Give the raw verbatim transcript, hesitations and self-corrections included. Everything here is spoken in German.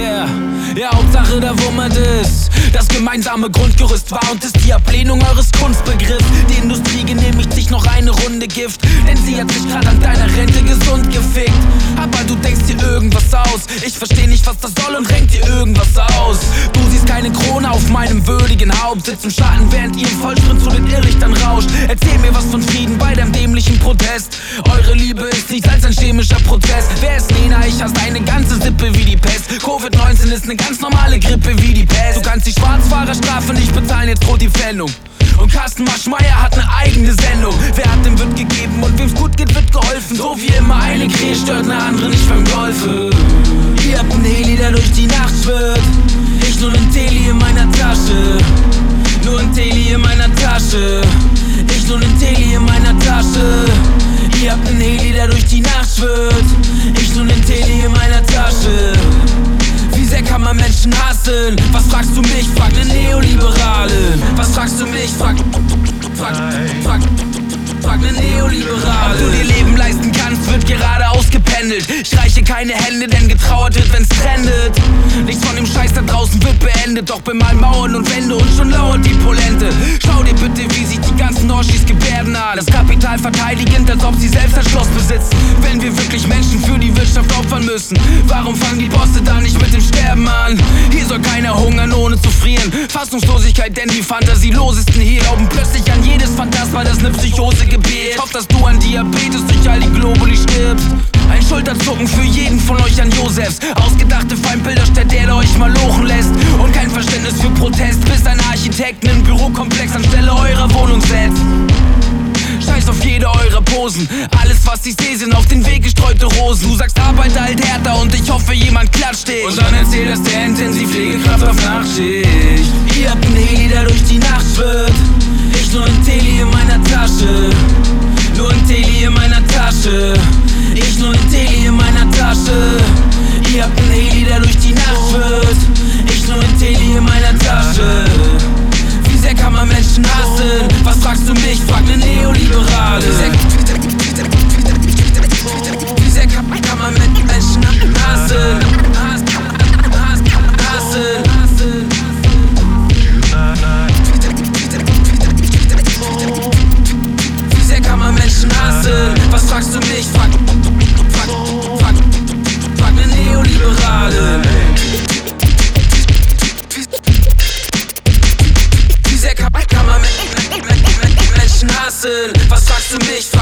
Yeah, ja, Hauptsache da wummert es. Das gemeinsame Grundgerüst war und ist die Ablehnung eures Kunstbegriffs. Die Industrie genehmigt sich noch eine Runde Gift, denn sie hat sich grad an deiner Rente gesund gefickt. Aber du denkst dir irgendwas aus, ich versteh nicht, was das soll und renkt dir irgendwas aus. Du siehst keine Krone auf meinem würdigen Haupt, sitzt im Schatten, während ihr im Vollsprint zu den Irrlichtern rauscht. Erzähl mir was von Frieden bei deinem dämlichen Protest. Eure Liebe ist nichts als ein chemischer Prozess. Wer ist Lena? Ich hasse eine ganze Sippe wie die Pest. Covid neunzehn ist ne ganz normale Grippe wie die Pest. Du kannst die Schwarzfahrerstrafe nicht bezahlen, jetzt droht die Pfändung. Und Carsten Maschmeyer hat ne eigene Sendung. Wer hat, dem wird gegeben und wem's gut geht, wird geholfen. So wie immer, eine Krähe stört ne andere nicht beim Golfen. Ihr habt ein Heli, der durch die Nacht schwirrt. Ich nur nen Teli in meiner Tasche. Nur ein Teli in meiner Tasche. Ich nur nen Teli in meiner Tasche. Ihr habt nen Heli, der durch die Nacht schwirrt. Ich nur nen Teli in meiner Tasche. Wie sehr kann man Menschen hassen? Was fragst du mich? Frag ne Neoliberale. Was fragst du mich? Frag, frag, frag, frag ne Neoliberale. Ob du dir Leben leisten kannst, wird gerade ausgependelt. Ich reiche keine Hände, denn getrauert wird, wenn's trendet. Nichts von dem Scheiß da draußen wird beendet. Doch bemalen Mauern und Wände und schon lauert die Polente. Schau dir bitte, wie sich die ganzen Orschis gebärden an. Das Kapital verteidigend, als ob sie selbst ein Schloss besitzen. Wenn wir wirklich Menschen für die Wirtschaft opfern müssen, warum fangen die Bosse da nicht mit dem Sterben an? Hier soll keiner hungern, ohne zu frieren. Fassungslosigkeit, denn die Fantasielosesten hier glauben plötzlich an jedes Phantasma, das ne Psychose gebiert. Hoff, dass du an Diabetes durch all die Globuli stirbst. Ein Schulterzucken für jeden von euch an Josefs. Ausgedachte Feindbilder stellt der, der euch mal lochen lässt. Und kein Verständnis für Protest, bis ein Architekt nen Bürokomplex anstelle eurer Wohnung setzt. Scheiß auf jede eurer Posen. Alles, was ich seh, sind auf den Weg gestreute Rosen. Du sagst, Arbeit halt härter und ich hoffe, jemand klatscht dich. Und dann erzähl das der Intensivpflegekraft auf Nachtschicht. Ihr habt nen Heli, der durch die Nacht schwirrt. Ich nur nen Teli in meiner Tasche. Nur ein Teli in meiner Tasche. Ich nur nen Teli in meiner Tasche. Ihr habt nen Heli, der durch die Nacht schwirrt. Ich nur nen Teli in meiner Tasche. Wie sehr kann man Menschen hassen? Was fragst du mich? Frag ne Neoliberale. Wie sehr, wie sehr, wie sehr kann, kann man Menschen hassen? Hassen, hassen, hassen. Wie sehr kann man Menschen hassen? Was fragst du mich? Frag, frag, frag, frag ne Neoliberale. Wie sehr kann, kann man Menschen hassen? Was fragst du mich?